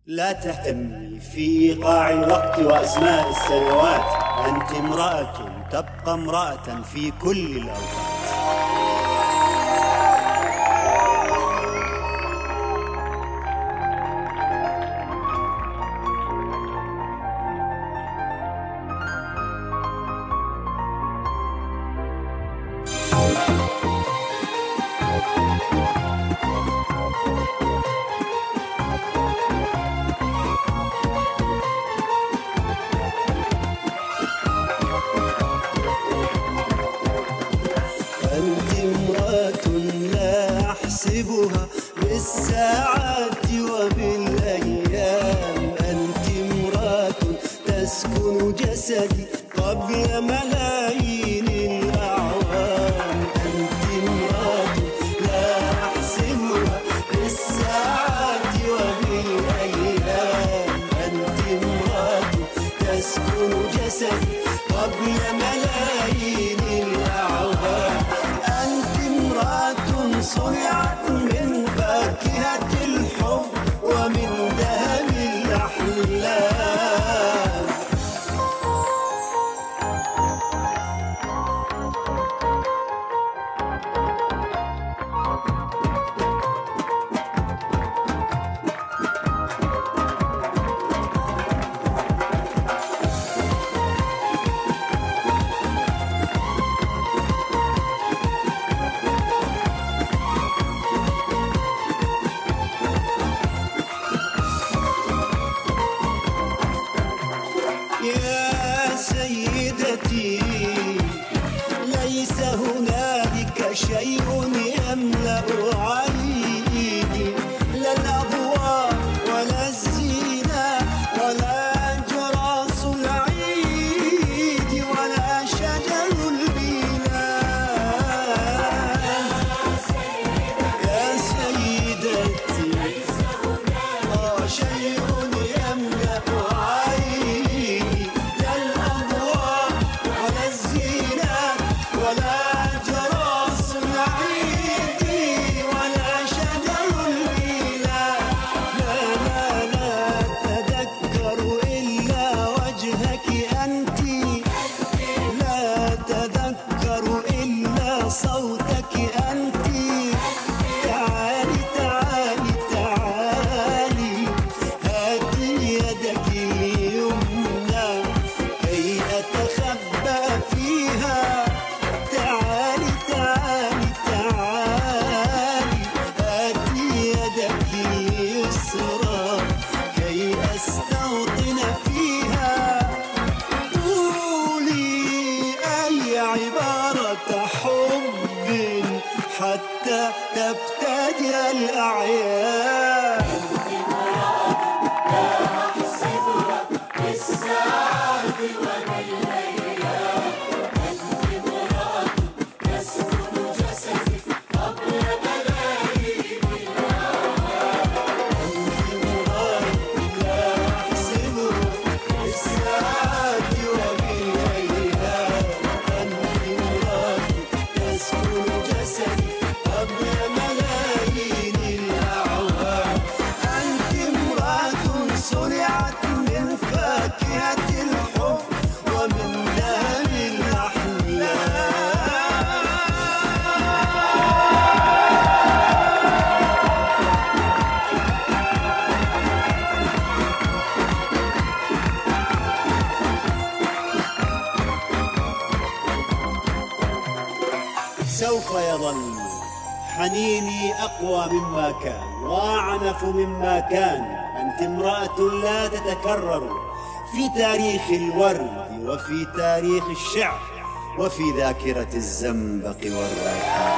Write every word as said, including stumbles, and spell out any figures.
لا تهتمي في قاع الوقت وأسماء السنوات، أنت امرأة تبقى امرأة في كل الأوقات. أنت امرأة لا أحسبها بالساعات وبالأيام، أنت امرأة تسكن جسدي قبل ملايين الأعوام، أنت امرأة لا أحسبها بالساعات وبالأيام، أنت امرأة تسكن جسدي قبل ملايين الأعوام، أنت امرأة صنعت من فاكهة الحب ومن ذهب الأحلام. يا سيدتي ليس هنالك شيء يملأ عيني، لا الأضواء ولا الزينة ولا جراس العيد ولا شجر البلاد. يا سيدتي آه شيء يملأ عيني، لا الأضواء ولا الزينة ولا جراس العيد ولا شجر البلاد. لا لا لا تذكر إلا وجهك أنت، لا تذكر إلا صوتك أنت. تعالي تعالي تعالي هاتي يدك اليمنى كي أتخبى فيها. تعالي تعالي تعالي هاتي يدك اليسرى كي أستوطن فيها. قولي أي عبارة حب حتى تبتدئ الأعياد. صنعت من فاكهة الحب ومن ذهب الأحلام. سوف يظل حنيني أقوى مما كان وأعنف مما كان. أنت امرأة لا تتكرر في تاريخ الورد وفي تاريخ الشعر وفي ذاكرة الزنبق والريحان.